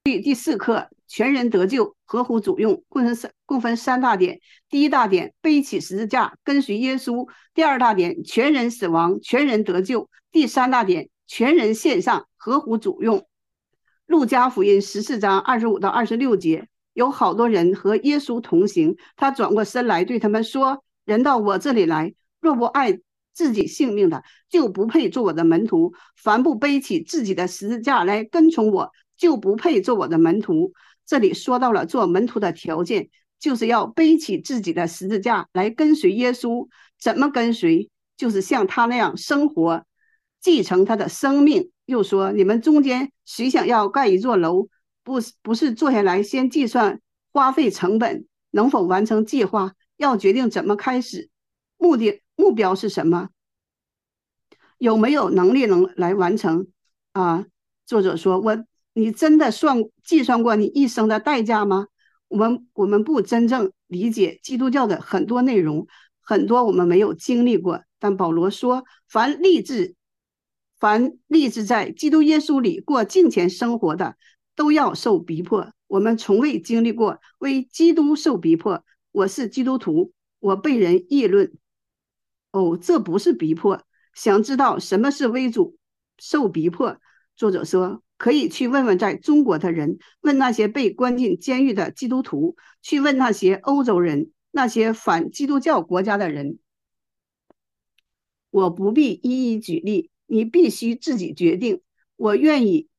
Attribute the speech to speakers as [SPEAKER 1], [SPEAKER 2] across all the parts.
[SPEAKER 1] 第4课全人得救，合乎主用，共分3大点。第1大点，背起十字架跟随耶稣；第2大点，全人死亡，全人得救；第3大点，全人献上，合乎主用。路加福音14章25到26节，有好多人和耶稣同行，他转过身来对他们说：人到我这里来，若不爱自己性命的，就不配做我的门徒；凡不背起自己的十字架来跟从我，就不配做我的门徒。这里说到了做门徒的条件，就是要背起自己的十字架来跟随耶稣。怎么跟随？就是像他那样生活，继承他的生命。又说，你们中间谁想要盖一座楼，不是坐下来先计算花费成本，能否完成计划，要决定怎么开始，目标是什么，有没有能力来完成啊？作者说，你真的计算过你一生的代价吗？我们不真正理解基督教的很多内容，很多我们没有经历过。但保罗说，凡立志在基督耶稣里过敬虔生活的，都要受逼迫。我们从未经历过为基督受逼迫。我是基督徒，我被人议论。这不是逼迫。想知道什么是为主受逼迫？作者说，可以去问问在中国的人，问那些被关进监狱的基督徒，去问那些欧洲人，那些反基督教国家的人。我不必一一举例，你必须自己决定。我们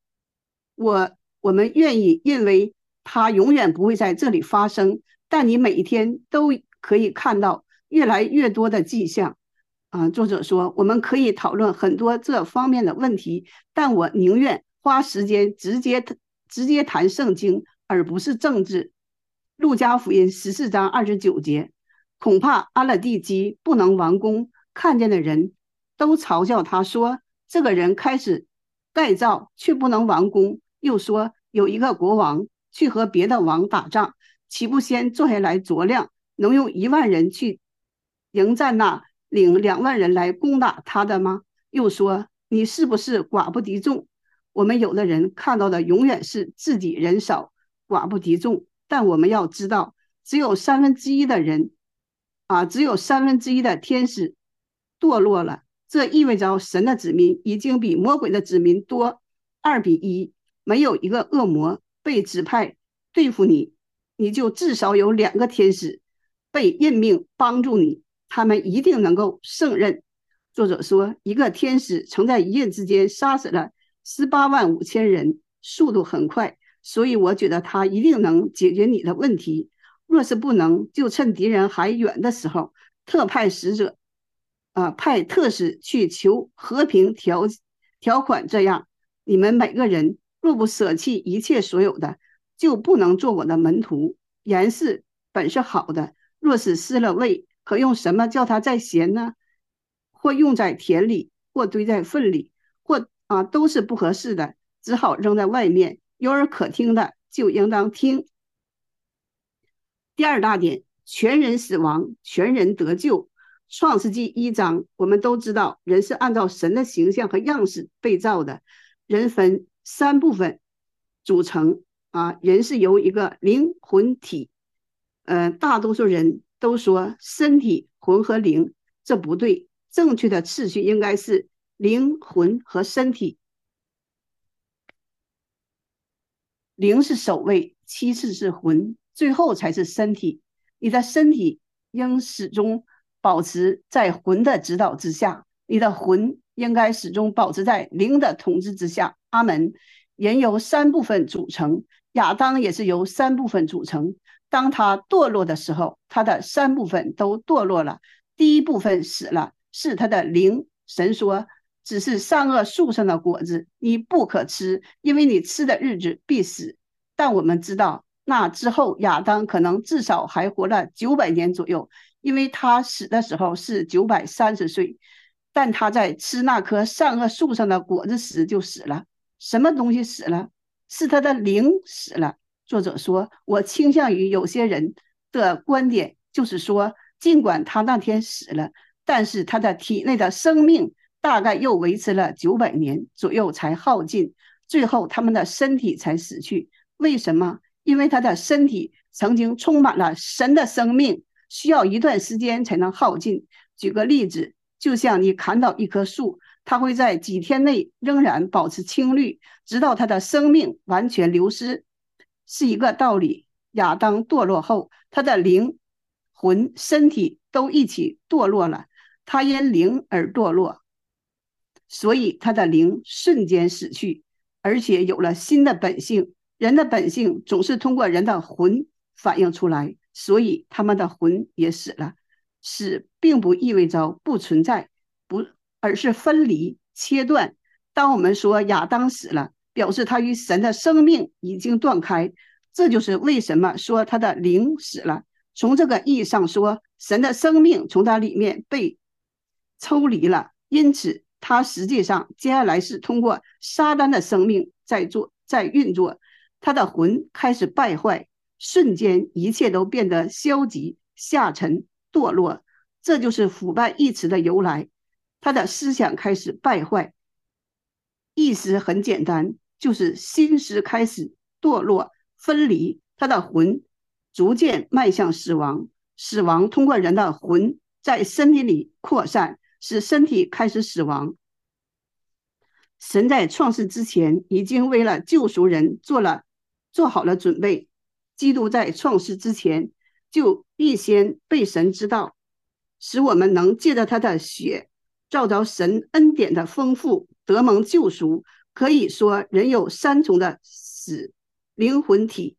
[SPEAKER 1] 愿意认为它永远不会在这里发生，但你每一天都可以看到越来越多的迹象。作者说，我们可以讨论很多这方面的问题，但我宁愿花时间直接谈圣经，而不是政治。路加福音14章29节，恐怕阿勒地基不能完工，看见的人都嘲笑他说，这个人开始盖造却不能完工。又说，有一个国王去和别的王打仗，岂不先坐下来酌量，能用1万人去迎战那领2万人来攻打他的吗？又说，你是不是寡不敌众？我们有的人看到的永远是自己人少，寡不敌众，但我们要知道，只有1/3的人只有1/3的天使堕落了。这意味着神的子民已经比魔鬼的子民多2比1。没有一个恶魔被指派对付你，你就至少有2个天使被任命帮助你，他们一定能够胜任。作者说，一个天使曾在一夜之间杀死了185000人，速度很快，所以我觉得他一定能解决你的问题。若是不能，就趁敌人还远的时候，派特使去求和平条款。这样，你们每个人若不舍弃一切所有的，就不能做我的门徒。盐是本是好的，若是失了味，可用什么叫它再咸呢？或用在田里，或堆在粪里，或都是不合适的，只好扔在外面。有耳可听的就应当听。第2大点，全人死亡，全人得救。创世纪1章，我们都知道人是按照神的形象和样式被造的。人分3部分组成人是由一个灵魂体。大多数人都说身体、魂和灵，这不对。正确的次序应该是灵魂和身体，灵是首位，其次是魂，最后才是身体。你的身体应始终保持在魂的指导之下，你的魂应该始终保持在灵的统治之下。阿门。人由3部分组成，亚当也是由3部分组成。当他堕落的时候，他的3部分都堕落了。第一部分死了，是他的灵。神说，只是善恶树上的果子你不可吃，因为你吃的日子必死。但我们知道，那之后亚当可能至少还活了900年左右，因为他死的时候是930岁。但他在吃那棵善恶树上的果子时就死了。什么东西死了？是他的灵死了。作者说，我倾向于有些人的观点，就是说，尽管他那天死了，但是他的体内的生命大概又维持了900年左右才耗尽，最后他们的身体才死去。 为什么？因为他的身体曾经充满了神的生命，需要一段时间才能耗尽。举个例子，就像你砍倒一棵树，它会在几天内仍然保持青绿，直到它的生命完全流失，是一个道理。亚当堕落后，他的灵魂、身体都一起堕落了，他因灵而堕落，所以他的灵瞬间死去，而且有了新的本性。人的本性总是通过人的魂反映出来，所以他们的魂也死了。死并不意味着不存在，而是分离、切断。当我们说亚当死了，表示他与神的生命已经断开，这就是为什么说他的灵死了。从这个意义上说，神的生命从他里面被抽离了，因此他实际上接下来是通过撒旦的生命在运作，他的魂开始败坏，瞬间一切都变得消极、下沉、堕落。这就是腐败一词的由来，他的思想开始败坏。意思很简单，就是心思开始堕落、分离，他的魂逐渐迈向死亡。死亡通过人的魂在身体里扩散，使身体开始死亡。神在创世之前已经为了救赎人做好了准备。基督在创世之前就预先被神知道，使我们能借着他的血照着神恩典的丰富，得蒙救赎。可以说人有三重的死、灵魂体，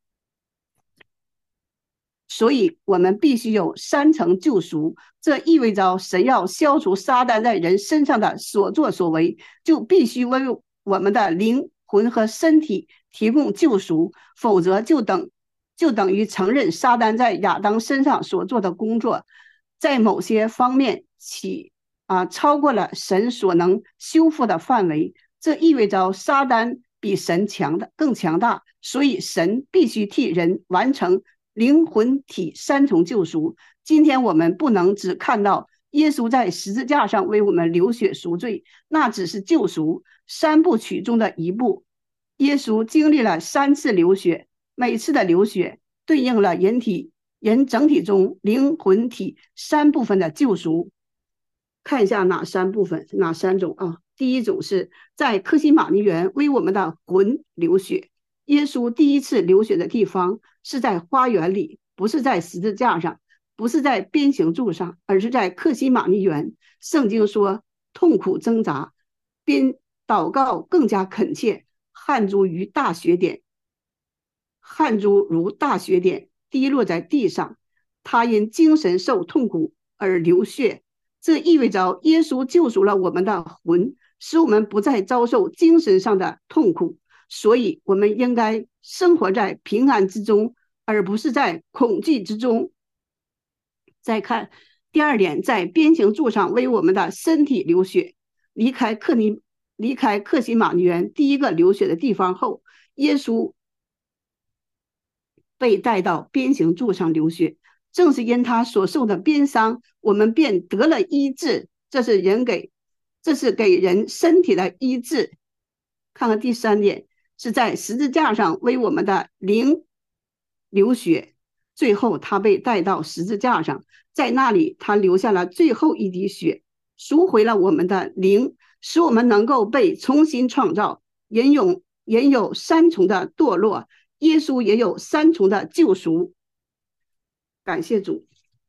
[SPEAKER 1] 所以我们必须有三层救赎。这意味着神要消除撒旦在人身上的所作所为，就必须为我们的灵魂和身体提供救赎，否则就等于承认撒旦在亚当身上所做的工作在某些方面超过了神所能修复的范围。这意味着撒旦比神更强大，所以神必须替人完成灵魂体三重救赎。今天我们不能只看到耶稣在十字架上为我们流血赎罪，那只是救赎三部曲中的一部。耶稣经历了3次流血，每次的流血对应了人整体中灵魂体3部分的救赎。看一下哪3部分，哪3种啊？第一种是在客西马尼园为我们的魂流血。耶稣第一次流血的地方是在花园里，不是在十字架上，不是在鞭刑柱上，而是在客西马尼园。圣经说痛苦挣扎，边祷告更加恳切，汗珠如大雪点滴落在地上。他因精神受痛苦而流血，这意味着耶稣救赎了我们的魂，使我们不再遭受精神上的痛苦。所以我们应该生活在平安之中，而不是在恐惧之中。再看第二点，在鞭刑柱上为我们的身体流血。离开客西马尼园第一个流血的地方后，耶稣被带到鞭刑柱上流血。正是因他所受的鞭伤，我们便得了医治。这是给人身体的医治。看看第3点，是在十字架上为我们的灵流血。最后他被带到十字架上，在那里他流下了最后一滴血，赎回了我们的灵，使我们能够被重新创造。人有3重的堕落，耶稣也有3重的救赎。感谢主。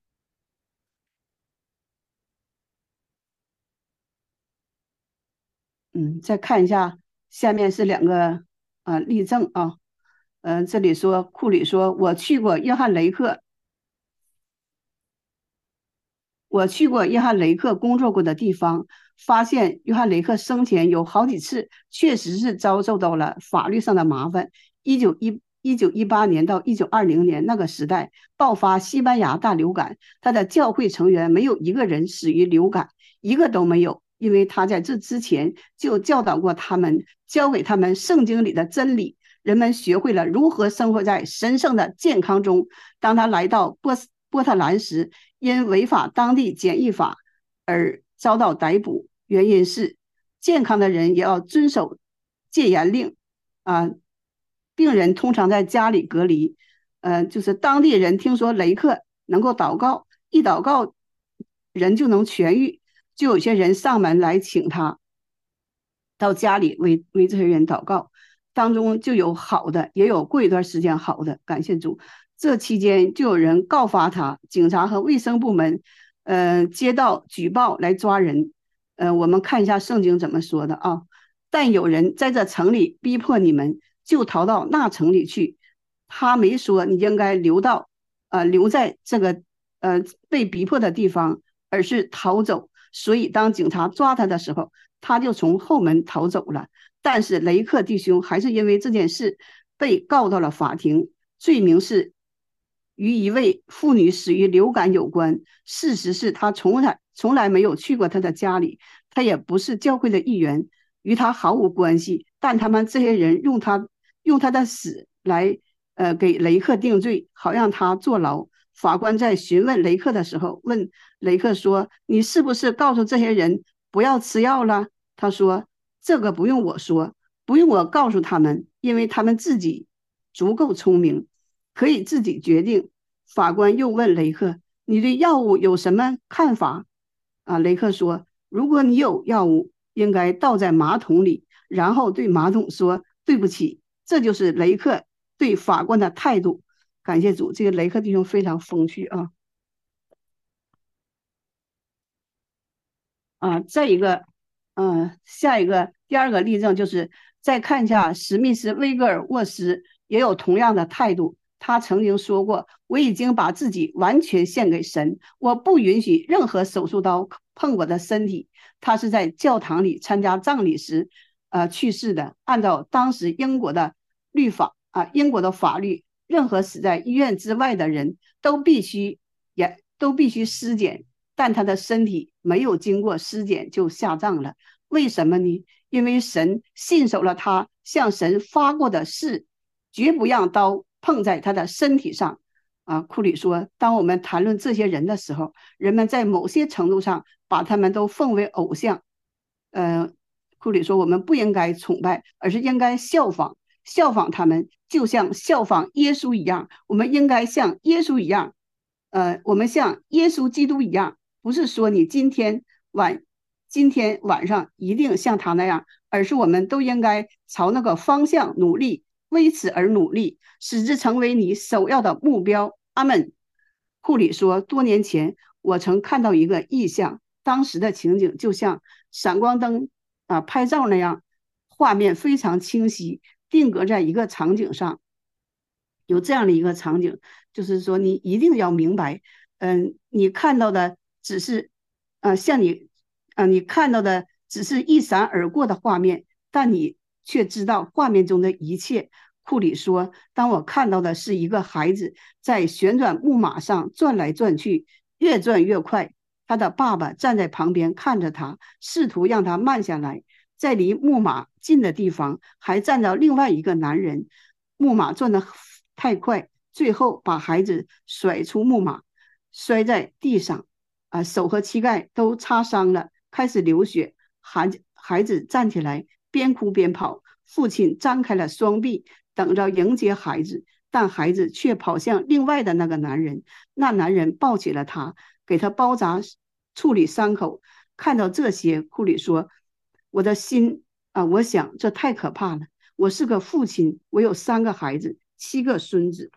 [SPEAKER 1] 再看一下，下面是2个例证啊。这里说库里说，我去过约翰雷克工作过的地方，发现约翰雷克生前有好几次确实是遭受到了法律上的麻烦。1918年到1920年那个时代爆发西班牙大流感，他的教会成员没有一个人死于流感，一个都没有，因为他在这之前就教导过他们，教给他们圣经里的真理。人们学会了如何生活在神圣的健康中。当他来到波特兰时，因违法当地检疫法而遭到逮捕，原因是健康的人也要遵守戒严令病人通常在家里隔离。就是当地人听说雷克能够祷告，一祷告人就能痊愈，就有些人上门来请他到家里为这些人祷告，当中就有好的，也有过一段时间好的，感谢主。这期间就有人告发他，警察和卫生部门接到举报来抓人。我们看一下圣经怎么说的啊。但有人在这城里逼迫你们，就逃到那城里去。他没说你应该留在这个被逼迫的地方，而是逃走。所以当警察抓他的时候，他就从后门逃走了。但是雷克弟兄还是因为这件事被告到了法庭，罪名是与一位妇女死于流感有关。事实是他从来没有去过他的家里，他也不是教会的一员，与他毫无关系。但他们这些人用他的死来给雷克定罪，好让他坐牢。法官在询问雷克的时候，问雷克说：“你是不是告诉这些人不要吃药了？”他说：“这个不用我说，不用我告诉他们，因为他们自己足够聪明，可以自己决定。”法官又问雷克：“你对药物有什么看法？”雷克说：“如果你有药物，应该倒在马桶里，然后对马桶说对不起。”这就是雷克对法官的态度。感谢主，这个雷克弟兄非常风趣啊！再一个，下一个第二个例证就是再看一下史密斯威格尔沃斯也有同样的态度。他曾经说过：“我已经把自己完全献给神，我不允许任何手术刀碰我的身体。”他是在教堂里参加葬礼时，去世的。按照当时英国的英国的法律，任何死在医院之外的人都必须尸检，但他的身体没有经过尸检就下葬了。为什么呢？因为神信守了他向神发过的誓，绝不让刀碰在他的身体上。库里说，当我们谈论这些人的时候，人们在某些程度上把他们都奉为偶像。库里说，我们不应该崇拜，而是应该效仿他们，就像效仿耶稣一样。我们应该像耶稣一样，我们像耶稣基督一样，不是说你今天晚上一定像他那样，而是我们都应该朝那个方向努力，为此而努力，使之成为你首要的目标。阿们。库里说，多年前我曾看到一个异象，当时的情景就像闪光灯拍照那样，画面非常清晰，定格在一个场景上。有这样的一个场景，就是说你一定要明白，你看到的只是你看到的只是一闪而过的画面，但你却知道画面中的一切。库里说，当我看到的是一个孩子在旋转木马上转来转去，越转越快，他的爸爸站在旁边看着他，试图让他慢下来。在离木马近的地方还站着另外一个男人。木马转得太快，最后把孩子甩出木马，摔在地上，手和膝盖都擦伤了，开始流血。孩子站起来，边哭边跑。父亲张开了双臂，等着迎接孩子，但孩子却跑向另外的那个男人。那男人抱起了他，给他包扎，处理伤口。看到这些，库里说：“我的心我想这太可怕了。我是个父亲，我有3个孩子，7个孙子。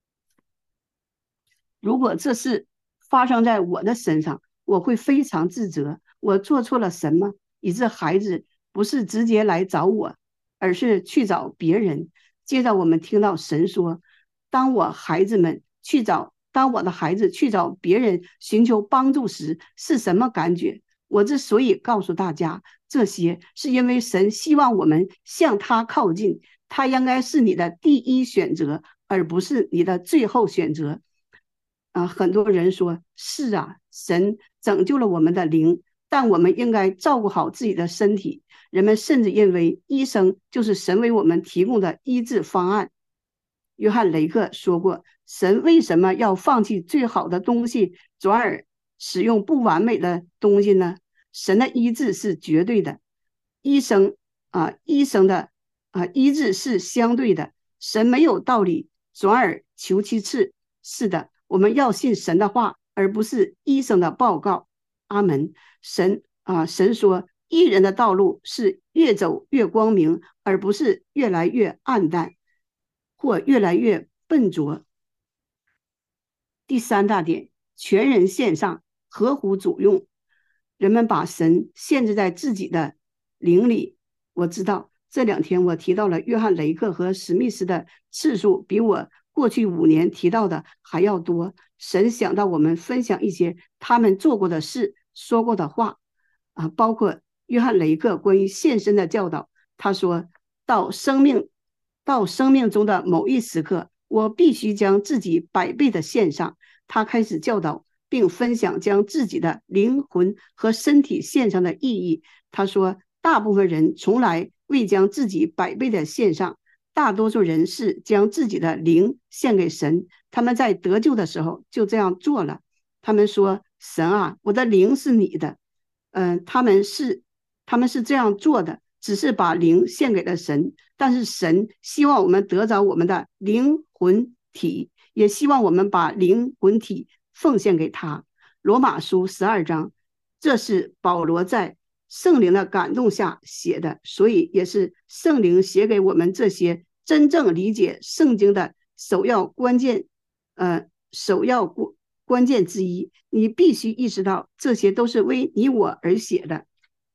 [SPEAKER 1] 如果这事发生在我的身上，我会非常自责。我做错了什么，以致孩子不是直接来找我，而是去找别人？”接着我们听到神说：“当我的孩子去找别人寻求帮助时，是什么感觉？”我之所以告诉大家这些，是因为神希望我们向他靠近，他应该是你的第一选择，而不是你的最后选择。很多人说，是啊，神拯救了我们的灵，但我们应该照顾好自己的身体。人们甚至认为医生就是神为我们提供的医治方案。约翰·雷克说过，神为什么要放弃最好的东西，转而使用不完美的东西呢？神的医治是绝对的，医生的医治是相对的。 神没有道理，转而求其次。是的，我们要信神的话，而不是医生的报告。阿门。神说，义人的道路是越走越光明，而不是越来越暗淡或越来越笨拙。第三大点，全人献上，合乎主用。人们把神限制在自己的灵里。我知道这2天我提到了约翰雷克和史密斯的次数比我过去5年提到的还要多。神想到我们分享一些他们做过的事，说过的话包括约翰雷克关于献身的教导。他说，到生命中的某一时刻，我必须将自己100倍的献上。他开始教导并分享将自己的灵魂和身体献上的意义。他说，大部分人从来未将自己100倍的献上，大多数人是将自己的灵献给神。他们在得救的时候就这样做了。他们说，神啊，我的灵是你的。他们是这样做的，只是把灵献给了神。但是神希望我们得着我们的灵魂体，也希望我们把灵魂体奉献给他。罗马书12章，这是保罗在圣灵的感动下写的，所以也是圣灵写给我们这些真正理解圣经的首要关键之一。你必须意识到，这些都是为你我而写的。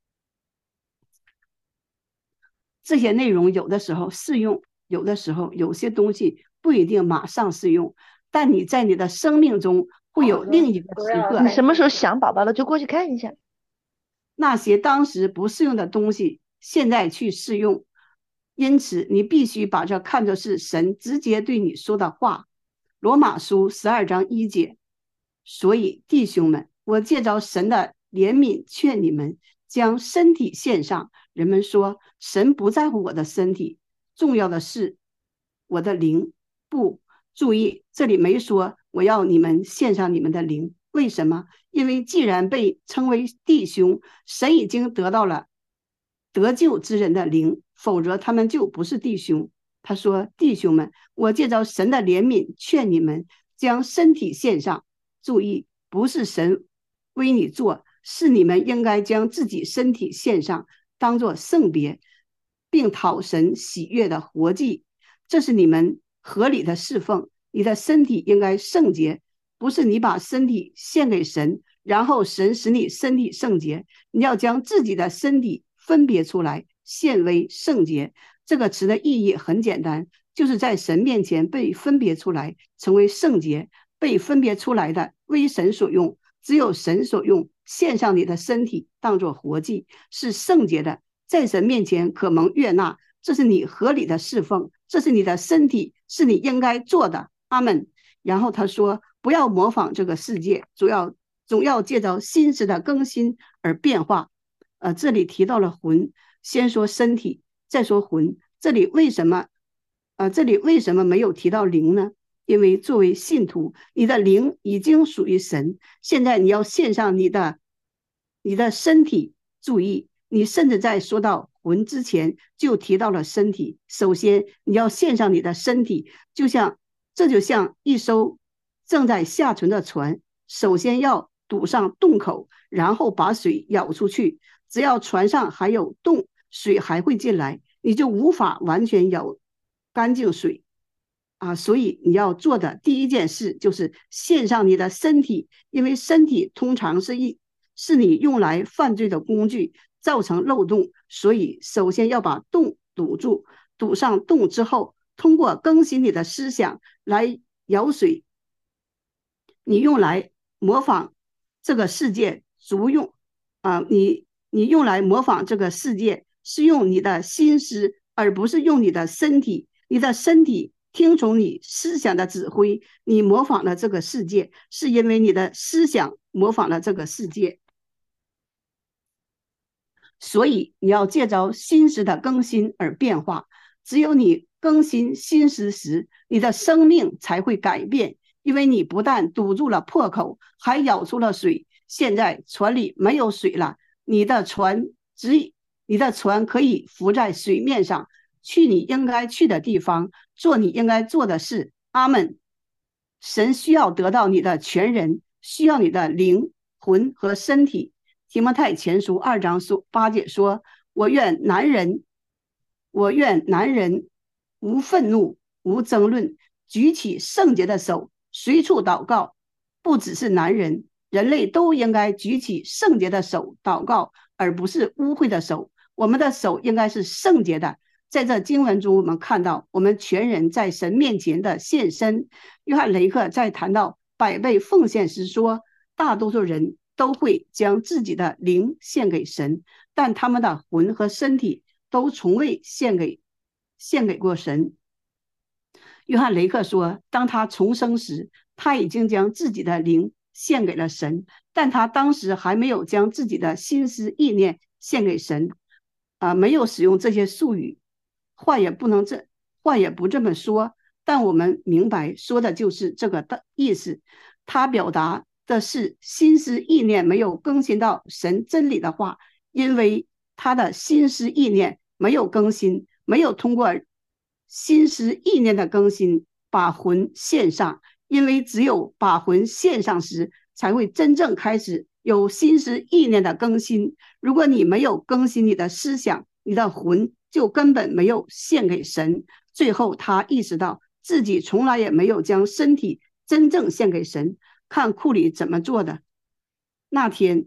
[SPEAKER 1] 这些内容有的时候适用，有的时候有些东西不一定马上适用，但你在你的生命中会有另一个时刻。
[SPEAKER 2] 你什么时候想宝宝了就过去看一下。
[SPEAKER 1] 那些当时不适用的东西，现在去适用。因此，你必须把这看作是神直接对你说的话。罗马书12章1节。所以，弟兄们，我借着神的怜悯劝你们，将身体献上。人们说，神不在乎我的身体，重要的是我的灵。不，注意，这里没说我要你们献上你们的灵。为什么？因为既然被称为弟兄，神已经得到了得救之人的灵，否则他们就不是弟兄。他说，弟兄们，我借着神的怜悯劝你们，将身体献上。注意，不是神为你做，是你们应该将自己身体献上，当作圣别，并讨神喜悦的活祭。这是你们合理的侍奉。你的身体应该圣洁，不是你把身体献给神，然后神使你身体圣洁。你要将自己的身体分别出来，献为圣洁。这个词的意义很简单，就是在神面前被分别出来，成为圣洁。被分别出来的为神所用，只有神所用。献上你的身体当作活祭，是圣洁的，在神面前可蒙悦纳。这是你合理的侍奉，这是你的身体，是你应该做的。阿们。然后他说，不要模仿这个世界，总要借着心思的更新而变化。这里提到了魂，先说身体，再说魂。这里为什么没有提到灵呢？因为作为信徒，你的灵已经属于神，现在你要献上你的身体。注意，你甚至在说到魂之前就提到了身体。首先你要献上你的身体，这就像一艘正在下沉的船，首先要堵上洞口，然后把水舀出去。只要船上还有洞，水还会进来，你就无法完全舀干净水所以你要做的第一件事就是献上你的身体。因为身体通常是你用来犯罪的工具，造成漏洞，所以首先要把洞堵住。堵上洞之后，通过更新你的思想来舀水。你用来模仿这个世界足用你用来模仿这个世界是用你的心思，而不是用你的身体。你的身体听从你思想的指挥，你模仿了这个世界，是因为你的思想模仿了这个世界。所以你要借着心思的更新而变化。只有你更新心思时，你的生命才会改变。因为你不但堵住了破口，还舀出了水。现在船里没有水了，你的船可以浮在水面上， 去你应该去的地方，做你应该做的事。阿们。神需要得到你的全人，需要你的灵魂和身体。提摩太前书2章8节说：我愿男人无愤怒，无争论，举起圣洁的手，随处祷告。不只是男人，人类都应该举起圣洁的手祷告，而不是污秽的手。我们的手应该是圣洁的。在这经文中，我们看到我们全人在神面前的献身。约翰雷克在谈到百倍奉献时说，大多数人都会将自己的灵献给神，但他们的魂和身体都从未献给过神。约翰雷克说，当他重生时，他已经将自己的灵献给了神，但他当时还没有将自己的心思意念献给神，没有使用这些术语。话也不这么说，但我们明白说的就是这个的意思。他表达的是心思意念没有更新到神真理的话，因为他的心思意念没有更新，没有通过心思意念的更新把魂献上，因为只有把魂献上时，才会真正开始有心思意念的更新。如果你没有更新你的思想，你的魂就根本没有献给神。最后他意识到自己从来也没有将身体真正献给神。看库里怎么做的。那天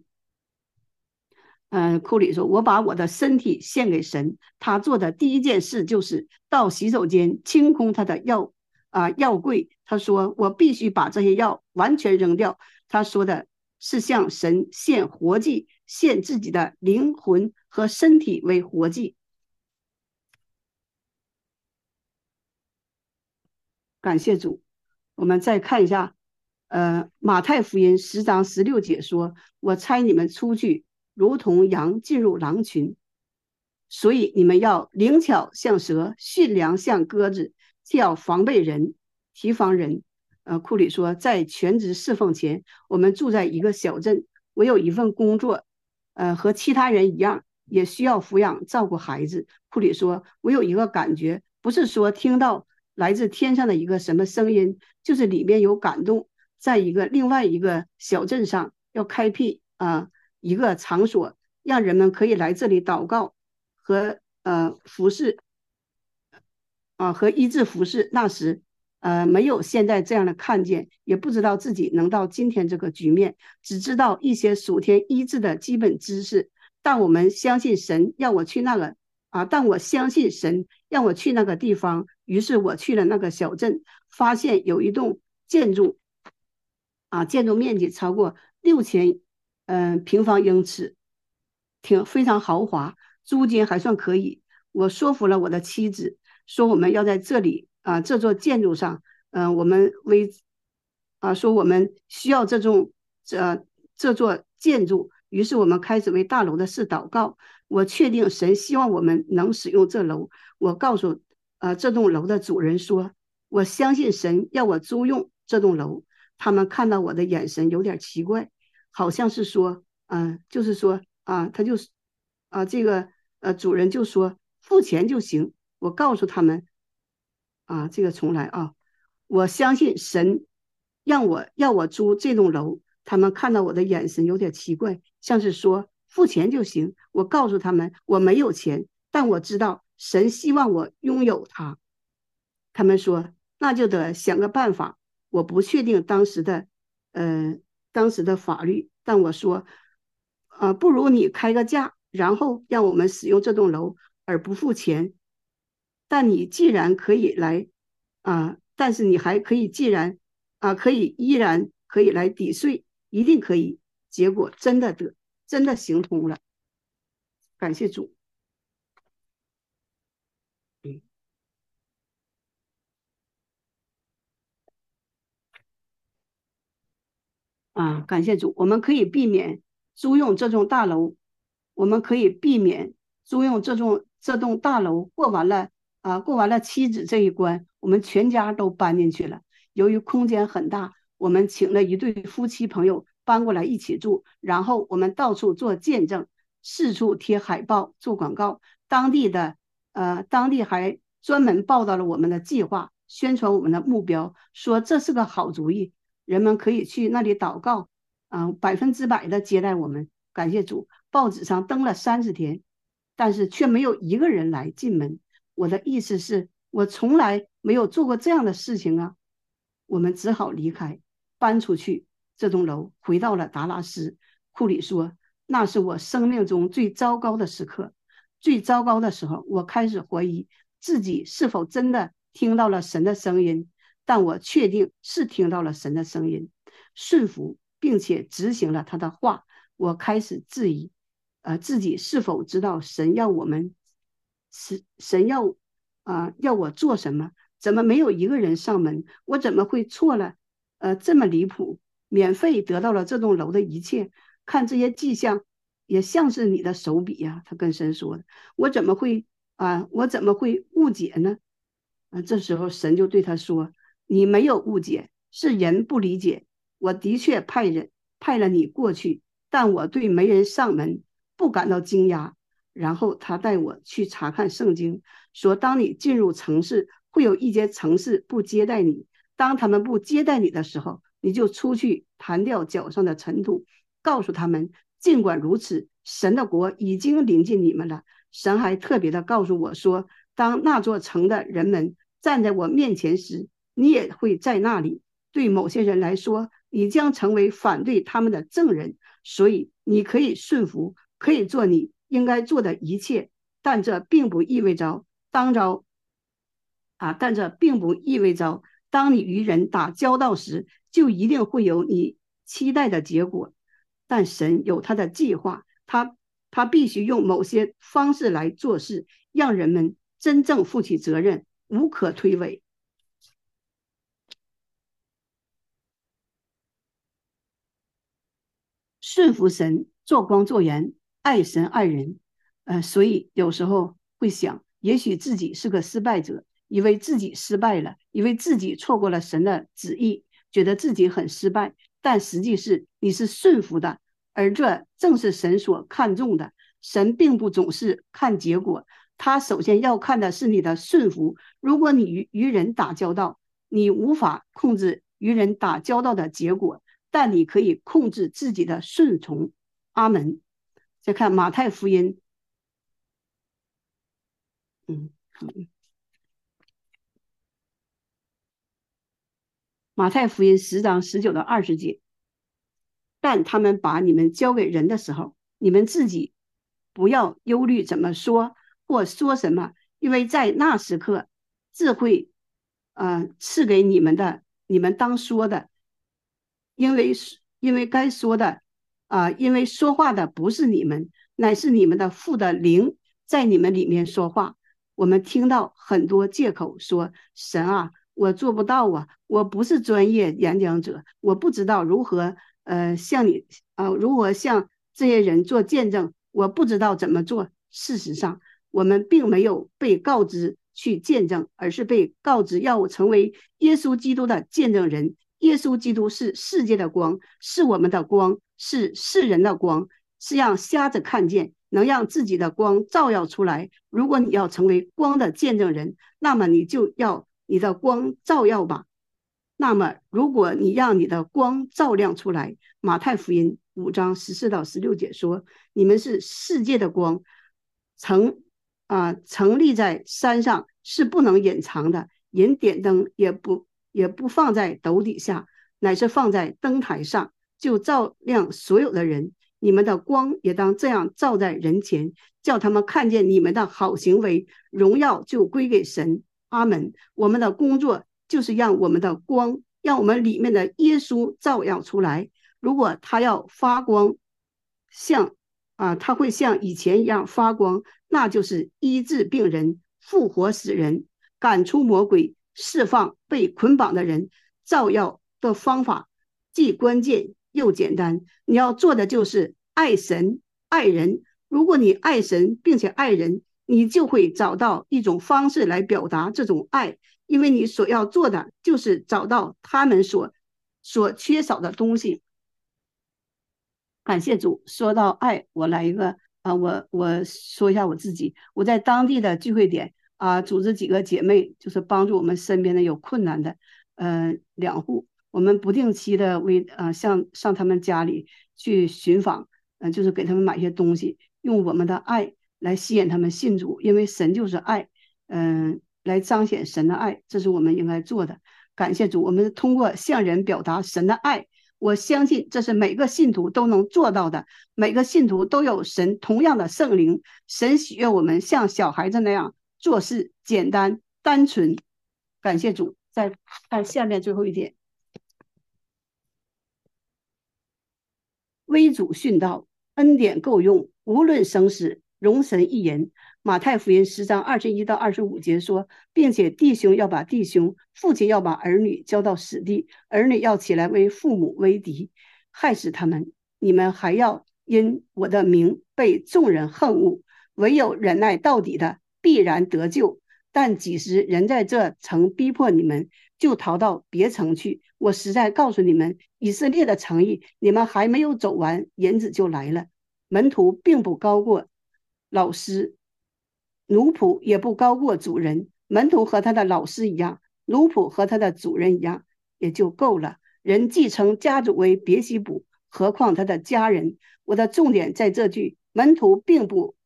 [SPEAKER 1] 库里说，我把我的身体献给神。他做的第一件事就是到洗手间清空他的药柜。他说，我必须把这些药完全扔掉。他说的是向神献活祭，献自己的灵魂和身体为活祭。感谢主。我们再看一下马太福音10章16节说，我差你们出去如同羊进入狼群，所以你们要灵巧像蛇，驯良像鸽子，既要防备人，提防人。库里说，在全职侍奉前，我们住在一个小镇，我有一份工作，和其他人一样，也需要抚养照顾孩子。库里说，我有一个感觉，不是说听到来自天上的一个什么声音，就是里面有感动，在另外一个小镇上要开辟一个场所，让人们可以来这里祷告和服侍和医治服侍。那时没有现在这样的看见，也不知道自己能到今天这个局面，只知道一些属天医治的基本知识。但我们相信神要我去但我相信神让我去那个地方，于是我去了那个小镇，发现有一栋建筑建筑面积超过6000平方英尺，非常豪华，租金还算可以。我说服了我的妻子，说我们要在这里这座建筑上，说我们需要这座建筑。于是我们开始为大楼的事祷告。我确定神希望我们能使用这楼。我告诉这栋楼的主人说，我相信神要我租用这栋楼。他们看到我的眼神有点奇怪，好像是说就是说他就是这个主人就说付钱就行。我告诉他们这个重来我相信神要我租这栋楼。他们看到我的眼神有点奇怪，像是说付钱就行。我告诉他们我没有钱，但我知道神希望我拥有它。他们说那就得想个办法。我不确定当时的法律，但我说不如你开个价，然后让我们使用这栋楼而不付钱。但你既然可以来但是你还可以依然可以来抵税，一定可以。结果真的行通了，感谢主。感谢主。我们可以避免租用这栋大楼，这栋大楼过完了妻子这一关，我们全家都搬进去了。由于空间很大，我们请了一对夫妻朋友搬过来一起住，然后我们到处做见证，四处贴海报做广告。当地的当地还专门报道了我们的计划，宣传我们的目标，说这是个好主意，人们可以去那里祷告，100%的接待我们。感谢主，报纸上登了30天，但是却没有一个人来进门。我的意思是，我从来没有做过这样的事情啊。我们只好离开，搬出去这栋楼，回到了达拉斯。库里说，那是我生命中最糟糕的时刻，最糟糕的时候，我开始怀疑自己是否真的听到了神的声音，但我确定是听到了神的声音，顺服并且执行了他的话。我开始质疑，自己是否知道神要我们，神要我做什么？怎么没有一个人上门？我怎么会错了？这么离谱，免费得到了这栋楼的一切，看这些迹象，也像是你的手笔呀。他跟神说的，我怎么会误解呢？这时候神就对他说：“你没有误解，是人不理解。我的确派了你过去。”但我对没人上门不感到惊讶。然后他带我去查看圣经，说当你进入城市，会有一些城市不接待你。当他们不接待你的时候，你就出去弹掉脚上的尘土，告诉他们，尽管如此，神的国已经临近你们了。神还特别的告诉我说，当那座城的人们站在我面前时，你也会在那里。对某些人来说，你将成为反对他们的证人。所以你可以顺服，可以做你应该做的一切，但这并不意味着当你与人打交道时，就一定会有你期待的结果。但神有他的计划，他必须用某些方式来做事，让人们真正负起责任，无可推诿。顺服神，做光做盐，爱神爱人。所以有时候会想，也许自己是个失败者，以为自己失败了，以为自己错过了神的旨意，觉得自己很失败。但实际是你是顺服的，而这正是神所看重的。神并不总是看结果，他首先要看的是你的顺服。如果你与人打交道，你无法控制与人打交道的结果，但你可以控制自己的顺从。阿门。再看马太福音，马太福音10章19到20节。但他们把你们交给人的时候，你们自己不要忧虑怎么说或说什么，因为在那时刻，智慧赐给你们的，你们当说的，因为该说的因为说话的不是你们，乃是你们的父的灵在你们里面说话。我们听到很多借口说，神啊，我做不到啊，我不是专业演讲者，我不知道如何如何向这些人做见证，我不知道怎么做。事实上，我们并没有被告知去见证，而是被告知要成为耶稣基督的见证人。耶稣基督是世界的光，是我们的光，是世人的光，是让瞎子看见，能让自己的光照耀出来。如果你要成为光的见证人，那么你就要你的光照耀吧。那么如果你让你的光照亮出来，马太福音5章14到16节说，你们是世界的光，成立在山上，是不能隐藏的。人点灯也不放在斗底下，乃是放在灯台上，就照亮所有的人。你们的光也当这样照在人前，叫他们看见你们的好行为，荣耀就归给神。阿门。我们的工作就是让我们的光，让我们里面的耶稣照耀出来。如果他要发光，他会像以前一样发光，那就是医治病人、复活死人、赶出魔鬼、释放被捆绑的人。照耀的方法既关键又简单，你要做的就是爱神爱人。如果你爱神并且爱人，你就会找到一种方式来表达这种爱，因为你所要做的就是找到他们所缺少的东西。感谢主。说到爱，我来一个我说一下我自己，我在当地的聚会点组织几个姐妹，就是帮助我们身边的有困难的两户，我们不定期的上他们家里去寻访，就是给他们买些东西，用我们的爱来吸引他们信主，因为神就是爱，来彰显神的爱，这是我们应该做的。感谢主，我们通过向人表达神的爱，我相信这是每个信徒都能做到的。每个信徒都有神同样的圣灵，神喜悦我们像小孩子那样做事，简单单纯。感谢主。再看下面最后一点，为主殉道，恩典够用，无论生死，容神一人。马太福音10章21到25节说，并且弟兄要把弟兄，父亲要把儿女交到死地，儿女要起来为父母为敌，害死他们。你们还要因我的名被众人恨恶，唯有忍耐到底的必然得救。但几时人在这城逼迫你们，就逃到别城去。我实在告诉你们，以色列的诚意你们还没有走完，人子就来了。门徒并不高过老师，奴仆也不高过主人。门徒和他的老师一样，奴仆和他的主人一样，也就够了。人继承家主为别西卜，何况他的家人。我的重点在这句：门徒并不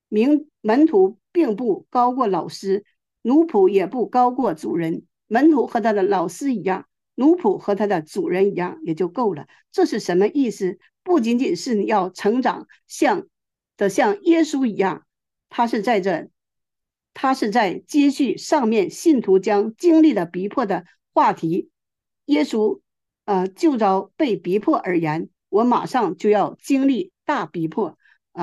[SPEAKER 1] 高过老师，奴仆也不高过主人。门徒和他的老师一样，奴仆和他的主人一样，也就够了。这是什么意思？不仅仅是你要成长像耶稣一样，他是在接续上面信徒将经历的逼迫的话题。耶稣就着被逼迫而言，我马上就要经历大逼迫，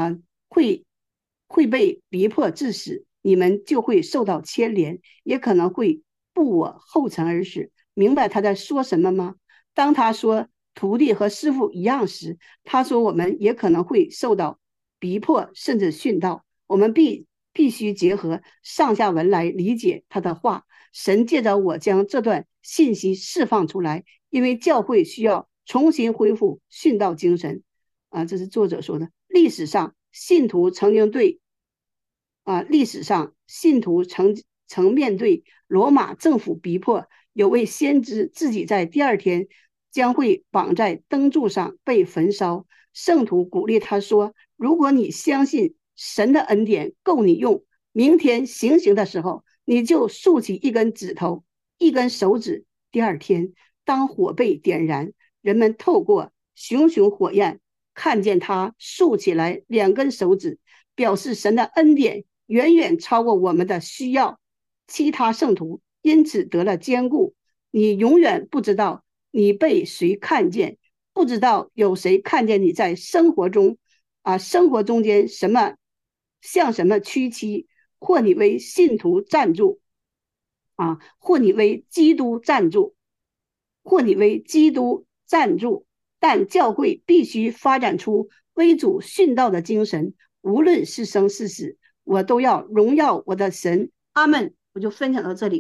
[SPEAKER 1] 会被逼迫致死，你们就会受到牵连，也可能会步我后尘而死。明白他在说什么吗？当他说徒弟和师傅一样时，他说我们也可能会受到逼迫，甚至殉道。我们必须结合上下文来理解他的话。神借着我将这段信息释放出来，因为教会需要重新恢复殉道精神。这是作者说的。历史上信徒曾面对罗马政府逼迫，有位先知自己在第二天将会绑在灯柱上被焚烧。圣徒鼓励他说，如果你相信神的恩典够你用，明天行刑的时候，你就竖起一根手指。第二天当火被点燃，人们透过熊熊火焰看见他竖起来2根手指，表示神的恩典远远超过我们的需要。其他圣徒因此得了坚固。你永远不知道你被谁看见，不知道有谁看见你在生活中间像什么屈膝，或你为信徒站住或你为基督站住，但教会必须发展出为主殉道的精神，无论是生是死，我都要荣耀我的神。阿们。我就分享到这里。